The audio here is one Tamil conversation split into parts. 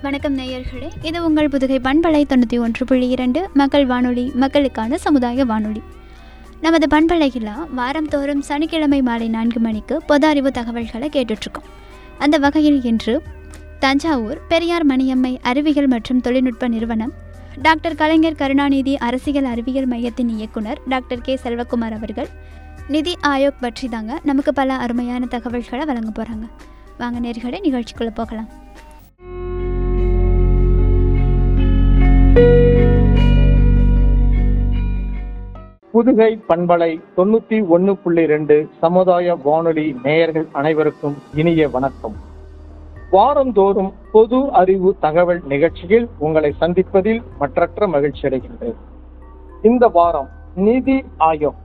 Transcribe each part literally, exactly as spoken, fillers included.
வணக்கம் நேயர்களே, இது உங்கள் புதுகை பண்பலை தொண்ணூற்றி ஒன்று புள்ளி இரண்டு மக்கள் வானொலி, மக்களுக்கான சமுதாய வானொலி. நமது பண்பலையில் வாரந்தோறும் சனிக்கிழமை மாலை நான்கு மணிக்கு பொது அறிவு தகவல்களை கேட்டுட்ருக்கோம். அந்த வகையில் இன்று தஞ்சாவூர் பெரியார் மணியம்மை அறிவியல் மற்றும் தொழில்நுட்ப நிறுவனம் டாக்டர் கலைஞர் கருணாநிதி அரசியல் அறிவியல் மையத்தின் இயக்குனர் டாக்டர் கே செல்வகுமார் அவர்கள் நிதி ஆயோக் பற்றி தாங்க நமக்கு பல அருமையான தகவல்களை வழங்க போகிறாங்க. வாங்க நேயர்களே, நிகழ்ச்சிக்குள்ளே போகலாம். புதுகை பண்பலை தொண்ணூத்தி ஒன்னு புள்ளி ரெண்டு சமுதாய வானொலி நேயர்கள் அனைவருக்கும் இனிய வணக்கம். வாரந்தோறும் பொது அறிவு தகவல் நிகழ்ச்சியில் உங்களை சந்திப்பதில் மற்றற்ற மகிழ்ச்சி அடைகின்றேன். இந்த வாரம் நிதி ஆயோக்,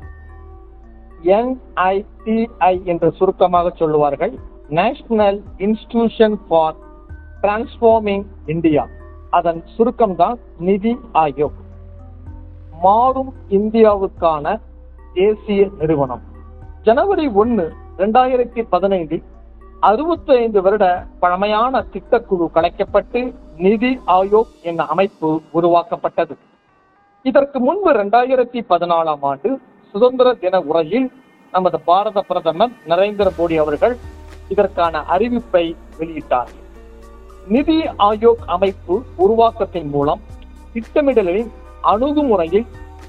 என் ஐ டி ஐ என்று சுருக்கமாக சொல்லுவார்கள், national institution for transforming India, அதன் சுருக்கம்தான் நிதி ஆயோக். மாறும் இந்தியாவுக்கான தேசிய நிறுவனம். ஜனவரி ஒன்னு இரண்டாயிரத்தி பதினைந்தில் அறுபத்தி ஐந்து வருட பழமையான திட்டக்குழு கலைக்கப்பட்டு நிதி ஆயோக் என்ற அமைப்பு உருவாக்கப்பட்டது. இதற்கு முன்பு இரண்டாயிரத்தி பதினாலாம் ஆண்டு சுதந்திர தின உரையில் நமது பாரத பிரதமர் நரேந்திர மோடி அவர்கள் இதற்கான அறிவிப்பை வெளியிட்டார். நிதி ஆயோக் அமைப்பு உருவாக்கத்தின் மூலம் திட்டமிடலின் அணுகுமுறையில்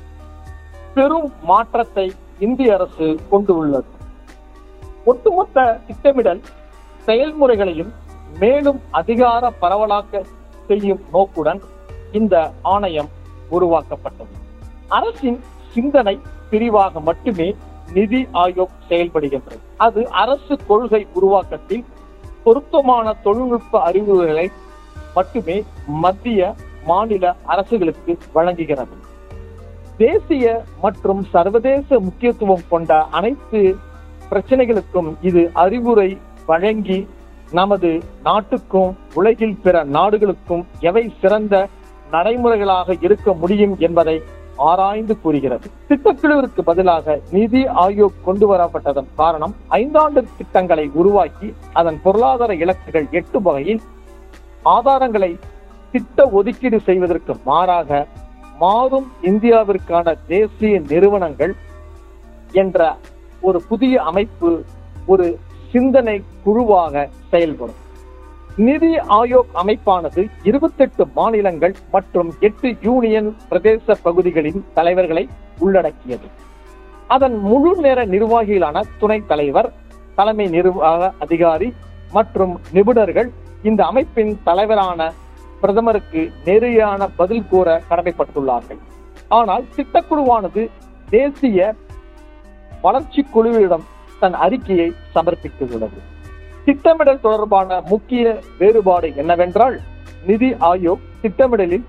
பெரும் மாற்றத்தை இந்திய அரசு கொண்டு உள்ளது. ஒட்டுமொத்த திட்டமிடல் செயல்முறைகளையும் மேலும் அதிகார பரவலாக்க செய்யும் நோக்குடன் இந்த ஆணையம் உருவாக்கப்பட்டது. அரசின் சிந்தனை பிரிவாக மட்டுமே நிதி ஆயோக் செயல்படுகின்றது. அது அரசு கொள்கை உருவாக்கத்தில் பொருத்தமான தொழில்நுட்ப அறிவுரைகளை மட்டுமே மத்திய மாநில அரசுகளுக்கு வழங்குகிறது. தேசிய மற்றும் சர்வதேச முக்கியத்துவம் கொண்ட அனைத்து பிரச்சனைகளுக்கும் இது அறிவுரை வழங்கி நமது நாட்டுக்கும் உலகில் பிற நாடுகளுக்கும் எவை சிறந்த நடைமுறைகளாக இருக்க முடியும் என்பதை ஆராய்ந்து கூறுகிறது. திட்டக்குழுவிற்கு பதிலாக நிதி ஆயோக் கொண்டு வரப்பட்டதன் காரணம், ஐந்தாண்டு திட்டங்களை உருவாக்கி அதன் பொருளாதார இலக்குகள் எட்டும் வகையில் ஆதாரங்களை திட்ட ஒதுக்கீடு செய்வதற்கு மாறாக மாறும் இந்தியாவிற்கான தேசிய நிறுவனங்கள் என்ற ஒரு புதிய அமைப்பு ஒரு சிந்தனை குழுவாக செயல்படும். நிதி ஆயோக் அமைப்பானது இருபத்தி எட்டு மாநிலங்கள் மற்றும் எட்டு யூனியன் பிரதேச பகுதிகளின் தலைவர்களை உள்ளடக்கியது. அதன் முழு நேர நிர்வாகிகளான துணைத் தலைவர், தலைமை நிர்வாக அதிகாரி மற்றும் நிபுணர்கள் இந்த அமைப்பின் தலைவரான பிரதமருக்கு நேரடியான பதில் கூற கடமைப்பட்டுள்ளார்கள். ஆனால் திட்டக்குழுவானது தேசிய வளர்ச்சி குழுவிடம் தன் அறிக்கையை சமர்ப்பித்துள்ளது. திட்டமிடல் தொடர்பான முக்கிய வேறுபாடு என்னவென்றால், நிதி ஆயோக் திட்டமிடலில்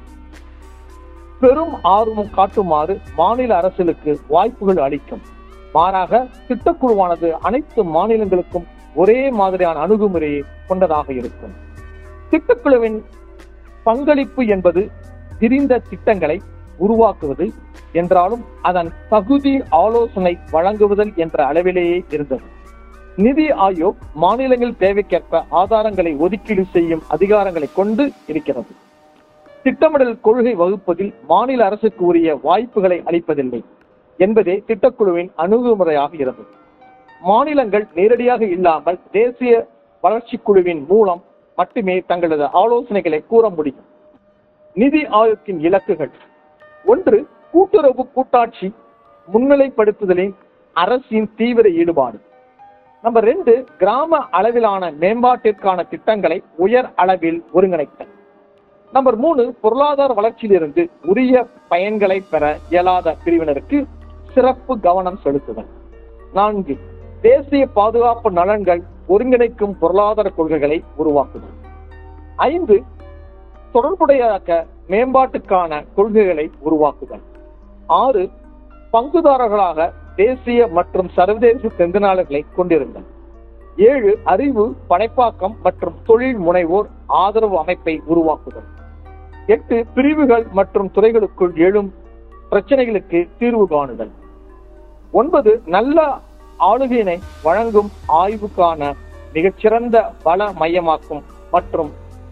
பெரும் ஆர்வம் காட்டுமாறு மாநில அரசுகளுக்கு வாய்ப்புகள் அளிக்கும். மாறாக திட்டக்குழுவானது அனைத்து மாநிலங்களுக்கும் ஒரே மாதிரியான அணுகுமுறையை கொண்டதாக இருக்கும். திட்டக்குழுவின் பங்களிப்பு என்பது விரிந்த திட்டங்களை உருவாக்குவது என்றாலும் அதன் தகுதி ஆலோசனை வழங்குவதல் என்ற அளவிலேயே இருந்தது. நிதி ஆயோக் மாநிலங்கள் தேவைக்கேற்ப ஆதாரங்களை ஒதுக்கீடு செய்யும் அதிகாரங்களை கொண்டு இருக்கிறது. திட்டமிடல் கொள்கை வகுப்பதில் மாநில அரசுக்கு உரிய வாய்ப்புகளை அளிப்பதில்லை என்பதே திட்டக்குழுவின் அணுகுமுறையாக இருந்தது. மாநிலங்கள் நேரடியாக இல்லாமல் தேசிய வளர்ச்சி குழுவின் மூலம் மட்டுமே தங்களது ஆலோசனைகளை கூற முடியும். நிதி ஆயோக்கின் இலக்குகள்: ஒன்று, கூட்டுறவு கூட்டாட்சி முன்னிலைப்படுத்துதலின் அரசின் தீவிர ஈடுபாடு. நம்பர் ரெண்டு, கிராம அளவிலான மேம்பாட்டிற்கான திட்டங்களை உயர் அளவில் ஒருங்கிணைத்தல். நம்பர் மூணு, பொருளாதார வளர்ச்சியிலிருந்து உரிய பயன்களை பெற இயலாத பிரிவினருக்கு சிறப்பு கவனம் செலுத்துதல். நான்கு, தேசிய பாதுகாப்பு நலன்கள் ஒருங்கிணைக்கும் பொருளாதார கொள்கைகளை உருவாக்குதல். ஐந்து, தொடர்புடைய மேம்பாட்டுக்கான கொள்கைகளை உருவாக்குதல். ஆறு, பங்குதாரர்களாக தேசிய மற்றும் சர்வதேச பங்குதாரர்களை கொண்டிருந்தல். ஏழு, அறிவு, படைப்பாக்கம் மற்றும் தொழில் முனைவோர் ஆதரவு அமைப்பை உருவாக்குதல். எட்டு, பிரிவுகள் மற்றும் துறைகளுக்குள் எழும் பிரச்சனைகளுக்கு தீர்வு காணுதல். ஒன்பது, நல்ல ஆளுகையினை வழங்கும் ஆய்வுக்கான மிகச்சிறந்த வள மையமாக்கும் மற்றும்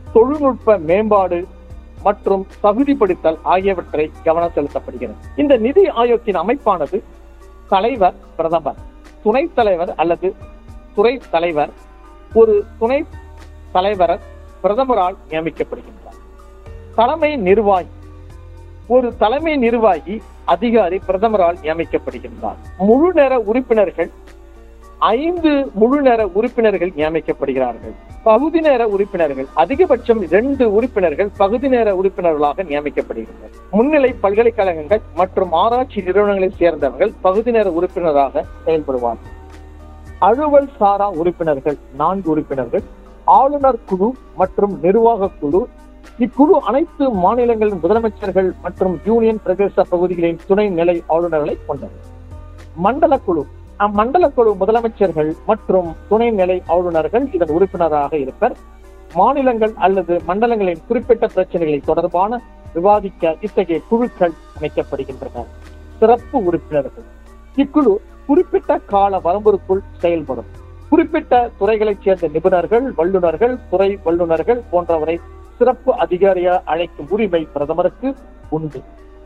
தொழில்நுட்ப மேம்பாடு மற்றும் தகுதிப்படுத்தல் ஆகியவற்றை கவனம் செலுத்தப்படுகிறது. இந்த நிதி ஆயோக்கின் அமைப்பானது தலைவர், பிரதமர், துணைத் தலைவர் அல்லது துறை தலைவர், ஒரு துணை தலைவர் பிரதமரால் நியமிக்கப்படுகின்றார். தலைமை நிர்வாகி, ஒரு தலைமை நிர்வாகி அதிகாரி பிரதமரால் நியமிக்கப்படுகின்றார். முழு நேர உறுப்பினர்கள் ஐந்து முழு நேர உறுப்பினர்கள் நியமிக்கப்படுகிறார்கள். பகுதி நேர உறுப்பினர்கள் அதிகபட்சம் இரண்டு உறுப்பினர்கள் பகுதி நேர உறுப்பினர்களாக நியமிக்கப்படுகின்றனர். முன்னிலை பல்கலைக்கழகங்கள் மற்றும் ஆராய்ச்சி நிறுவனங்களை சேர்ந்தவர்கள் பகுதி நேர உறுப்பினராக செயல்படுவார்கள். அலுவல் சாரா உறுப்பினர்கள் நான்கு உறுப்பினர்கள், ஆளுநர் குழு மற்றும் நிர்வாக குழு. இக்குழு அனைத்து மாநிலங்களின் முதலமைச்சர்கள் மற்றும் யூனியன் பிரதேச பகுதிகளின் துணை நிலை ஆளுநர்களை கொண்டது. மண்டல குழு, அம்மண்டல குழு முதலமைச்சர்கள் மற்றும் துணை நிலை ஆளுநர்கள் இதன் உறுப்பினராக இருப்பர். மாநிலங்கள் அல்லது மண்டலங்களின் குறிப்பிட்ட பிரச்சனைகளை தொடர்பான விவாதிக்க இத்தகைய குழுக்கள் அமைக்கப்படுகின்றன. சிறப்பு உறுப்பினர்கள், இக்குழு குறிப்பிட்ட கால வரம்புக்குள் செயல்படும். குறிப்பிட்ட துறைகளைச் சேர்ந்த நிபுணர்கள், வல்லுநர்கள், துறை வல்லுநர்கள் போன்றவரை சிறப்பு அதிகாரியாக அழைக்கும் உரிமை பிரதமருக்கு உண்டு.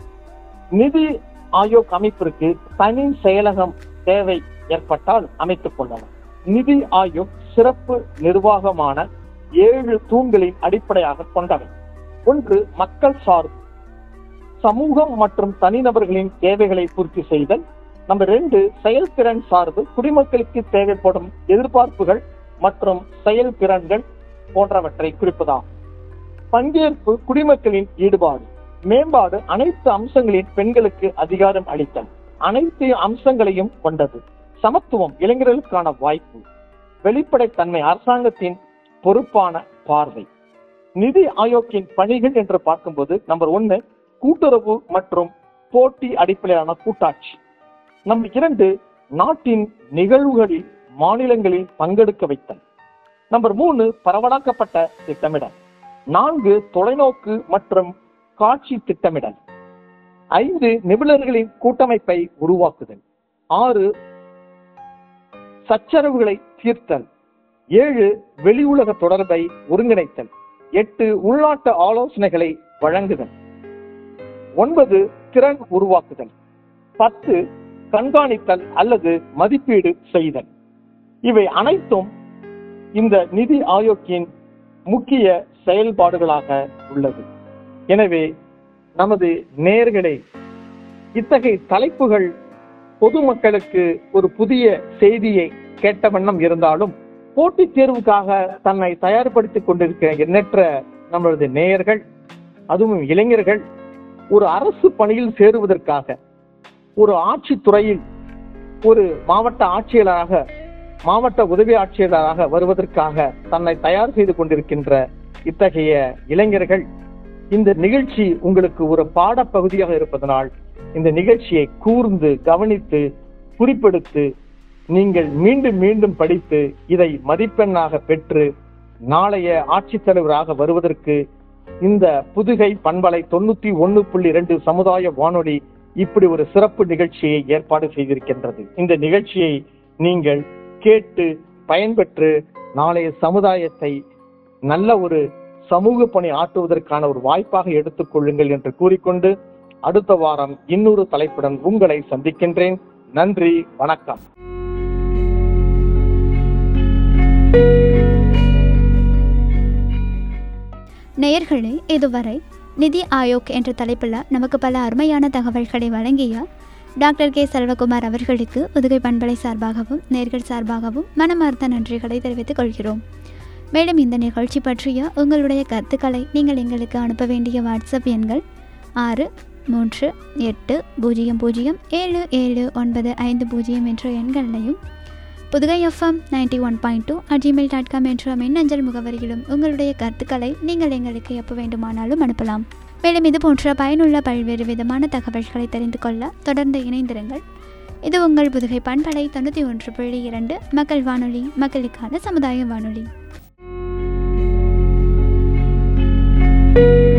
நிதி ஆயோக் அமைப்பிற்கு தனி செயலகம் தேவை ஏற்பட்டால் அமைத்துக் கொள்ளலாம். நிதி ஆயோக் சிறப்பு நிர்வாகமான ஏழு தூண்களின் அடிப்படையாக கொண்டவை. ஒன்று, மக்கள் சார்பு, சமூகம் மற்றும் தனிநபர்களின் தேவைகளை பூர்த்தி செய்தல். நம்பர் ரெண்டு, செயல்திறன் சார்பு, குடிமக்களுக்கு தேவைப்படும் எதிர்பார்ப்புகள் மற்றும் செயல்திறன்கள் போன்றவற்றை குறிப்பதாகும். பங்கேற்பு, குடிமக்களின் ஈடுபாடு, மேம்பாடு, அனைத்து அம்சங்களின் பெண்களுக்கு அதிகாரம் அளித்தல் அனைத்து அம்சங்களையும் கொண்டது. சமத்துவம், இளைஞர்களுக்கான வாய்ப்பு, வெளிப்படைத்தன்மை, அரசாங்கத்தின் பொறுப்பான பார்வை. நிதி ஆயோக்கின் பணிகள் என்று பார்க்கும்போது நம்பர் ஒன்னு, கூட்டுறவு மற்றும் போட்டி அடிப்படையிலான கூட்டாட்சி. நம்பர் இரண்டு, நாட்டின் நிகழ்வுகளில் மாநிலங்களில் பங்கெடுக்க வைத்தல். நம்பர் மூணு, பரவலாக்கப்பட்ட திட்டமிடல். நான்கு, தொலைநோக்கு மற்றும் காட்சி திட்டமிடல். ஐந்து, நிபுணர்களின் கூட்டமைப்பை உருவாக்குதல். ஆறு, சச்சரவுகளை தீர்த்தல். ஏழு, வெளி உலக தொடர்பை ஒருங்கிணைத்தல். எட்டு, உள்நாட்டு ஆலோசனைகளை வழங்குதல். ஒன்பது, திறன் உருவாக்குதல். பத்து, கண்காணித்தல் அல்லது மதிப்பீடு செய்தல். இவை அனைத்தும் இந்த நிதி ஆயோக்கின் முக்கிய செயல்பாடுகளாக உள்ளது. எனவே நமது நேயர்களே, இத்தகைய தலைப்புகள் பொதுமக்களுக்கு ஒரு புதிய செய்தியை கேட்ட வண்ணம் இருந்தாலும் போட்டித் தேர்வுக்காக தன்னை தயார்படுத்திக் கொண்டிருக்கிற எண்ணற்ற நம்மளது நேயர்கள், அதுவும் இளைஞர்கள், ஒரு அரசு பணியில் சேருவதற்காக, ஒரு ஆட்சித்துறையில் ஒரு மாவட்ட ஆட்சியாளராக, மாவட்ட உதவி ஆட்சியாளராக வருவதற்காக தன்னை தயார் செய்து கொண்டிருக்கின்ற இத்தகைய இளைஞர்கள், இந்த நிகழ்ச்சி உங்களுக்கு ஒரு பாடப்பகுதியாக இருப்பதனால் இந்த நிகழ்ச்சியை கூர்ந்து கவனித்து குறிப்பெடுத்து நீங்கள் மீண்டும் மீண்டும் படித்து இதை மதிப்பெண்ணாக பெற்று நாளைய ஆட்சித்தலைவராக வருவதற்கு இந்த புதுகை பண்பலை தொண்ணூத்தி ஒன்னு புள்ளி இரண்டு சமுதாய வானொலி இப்படி ஒரு சிறப்பு நிகழ்ச்சியை ஏற்பாடு செய்திருக்கின்றது. இந்த நிகழ்ச்சியை நீங்கள் கேட்டு பயன்பெற்று நாளைய சமுதாயத்தை நல்ல ஒரு சமூக பணி ஆற்றுவதற்கான ஒரு வாய்ப்பாக எடுத்துக் கொள்ளுங்கள் என்று கூறிக்கொண்டு அடுத்த வாரம் இன்னொரு தலைப்புடன் உங்களை சந்திக்கின்றேன். நன்றி, வணக்கம். நேயர்களே, இதுவரை நிதி ஆயோக் என்ற தலைப்பில் நமக்கு பல அருமையான தகவல்களை வழங்கிய டாக்டர் கே செல்வகுமார் அவர்களுக்கு புதுகை பண்பலை சார்பாகவும் நேர்கள் சார்பாகவும் மனமார்ந்த நன்றிகளை தெரிவித்துக் கொள்கிறோம். மேலும் இந்த நிகழ்ச்சி பற்றிய உங்களுடைய கருத்துக்களை நீங்கள் எங்களுக்கு அனுப்ப வேண்டிய வாட்ஸ்அப் எண்கள் ஆறு மூன்று எட்டு பூஜ்ஜியம் பூஜ்ஜியம் ஏழு ஏழு ஒன்பது ஐந்து பூஜ்ஜியம் என்ற எண்களையும் Pudugai FM ninety one point two at Gmail dot com என்ற மின்னஞ்சல் முகவரியிலும் உங்களுடைய கருத்துக்களை நீங்கள் எங்களுக்கு எப்போ வேண்டுமானாலும் அனுப்பலாம். மேலும் இது போன்ற பயனுள்ள பல்வேறு விதமான தகவல்களை தெரிந்து கொள்ள தொடர்ந்து இணைந்திருங்கள். இது உங்கள் புதுகை பண்பலை தொண்ணூற்றி ஒன்று புள்ளி இரண்டு மக்கள் வானொலி, மக்களுக்கான சமுதாய வானொலி.